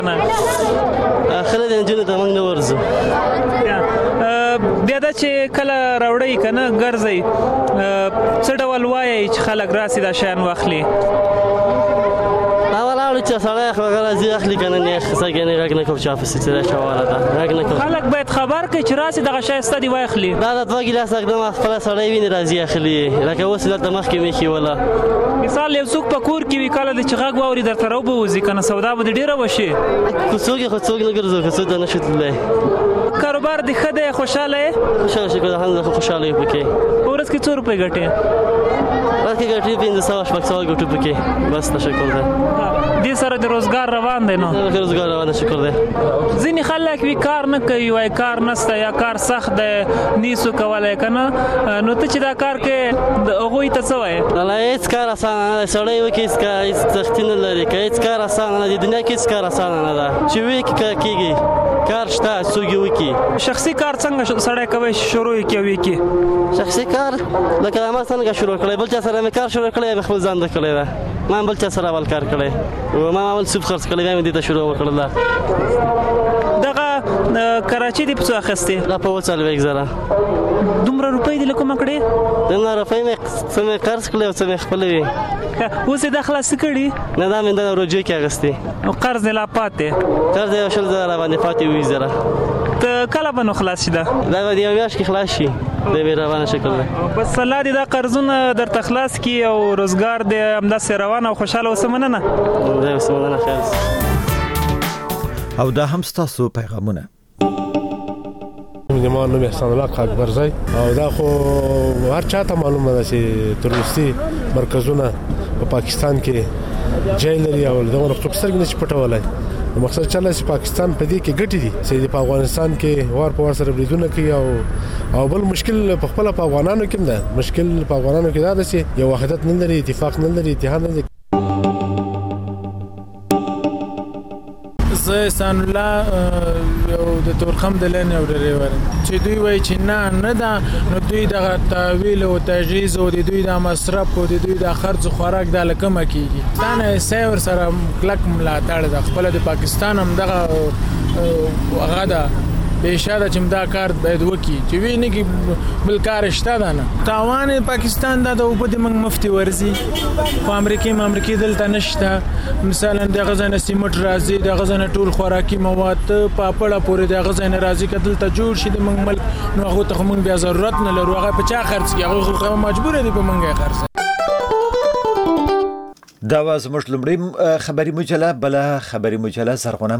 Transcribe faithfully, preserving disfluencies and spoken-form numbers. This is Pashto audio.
خله د نجونو ته موږ نه ورځو. بیا دا چې کله راوړئ که نه ګرځئ څه ډول وایئ چې خلک راسي دا شیان واخلي؟ اول اول چې سړی راځي اخلي که نه نه اخیسته که نه غږ نه کوو چې افسې چې دا شواله ده غږ نه کوو. خلک باید خبر کړي چې راسي دغه شی سته دې واخلي. دا د دوه ګیلاس اقدام خپله سړی ویني راځي اخلي لکه اوس دلته مخکې مې ایښوله. مثال یو څوک په کور کې وي کله دی چې غږ واوري درته راوبوځي که نه سودا به دې ډېره وشي. که څوک یې خو څوک نه ګرځو که څوک ته نه شو تللی. کاروبار دې ښه دی خوشحاله یې؟ خوشحاله شکر الحمدلله ښه خوشحاله یو پکې. په ورځ کې څو روپۍ ګټې؟ ورځ کې ګټې پنځه سوه شپږ سوه ګټو پکې بس تشکر دی. دې سره د روزګار روان دی نو؟ روزګار روان دی شکر دی. ځینې خلک وي کار نه کوي وایي کار نشته یا کار سخت دی نیسو کولی که نه نو ته چې دا کار کوې د هغوی ته څه وایې؟ والله هېڅ کار اسانه نه دی سړی وکړي هېڅ کار هېڅ سختي نه لري که هېڅ کار اسانه نه دی دنیا کې هېڅ کار اسانه نه ده چې ویې کېږي کار شته څوک یې وکړي. شخصي کار څنګه سړی کوی شروع یې کوي کې؟ شخصي کار لکه ما څنګه شروع کړی بل چا سره مې کار شروع کړی مې خپل ځان ته کړی ده ما بل چا سره اول کار کړی ما اول سوپ خرڅ کړی بیا مې دې ته شروع وکړله. دغه کراچۍ دې په څو اخیستې؟ دا په اووه څلوېښت زره. دومره روپۍ دې له کومه کړې؟ دومره روپۍ مې څه مې قرض کړې او څه مې خپله وي. اوس یې دا خلاصې کړي؟ نه دا مې د روجو کې اخیستې. او قرض یې لا پاتې؟ قرض یې یو شل زره راباندې پاتې اووه زره. ته کله به نو خلاص شي دا؟ دا به د یو میاشت کې خلاص شي دی مې روانه شکل دی. بس الله دې دا قرضونه درته خلاص کړي او روزګار دې همداسې روان او خوشحاله اوسه. مننه. دی اوسه مننه خیر. او دا هم ستاسو پیغامونه. زما نوم احسان الله اکبرزی او دا خو هر چاته معلومه ده چې تروریستي مرکزونه په پاکستان کې جای لري او دغه څوک سترګې نشي پټولای. مقصد چله چې پاکستان په دې کې ګټي دي چې په افغانستان کې وار په وار سره بریدونه کوي او او بل مشکل په خپل په افغانانو کې ده. مشکل په افغانانو کې دا ده چې یو وحدت نه لري اتفاق نه لري اتحاد نه لري. زه احسان الله یو د تورخم د لین یو ډریور چې دوی وایي چې نه نه ده نو دوی دغه تحویل او تجهیز او د دوی د مصرف او د دوی د خرڅ خوراک د لکمه کیږي. دا نه سیور سره کلک ملاتړ د خپل د پاکستان هم دغه هغه ده بېشاده چې دا کار باید وکړي چې وی نه کې بل کار شته ده نه. تاوان پاکستان دا د اوبه د موږ مفتي ورځي خو امریکې م امریکې دلته نشته. مثلا دغه ځای نه سیمټ راځي دغه ځای نه ټول خوراکي مواد پاپړه پورې دغه ځای نه راځي که دلته جوړ شي د موږ ملک نو هغو ته خو موږ بیا ضرورت نه لرو. هغه په چا خرڅ کړي هغوی خو مجبوره دي په موږ یې خرڅ. دا وه زموږ لومړۍ خبري مجله. بله خبري مجله زرغونه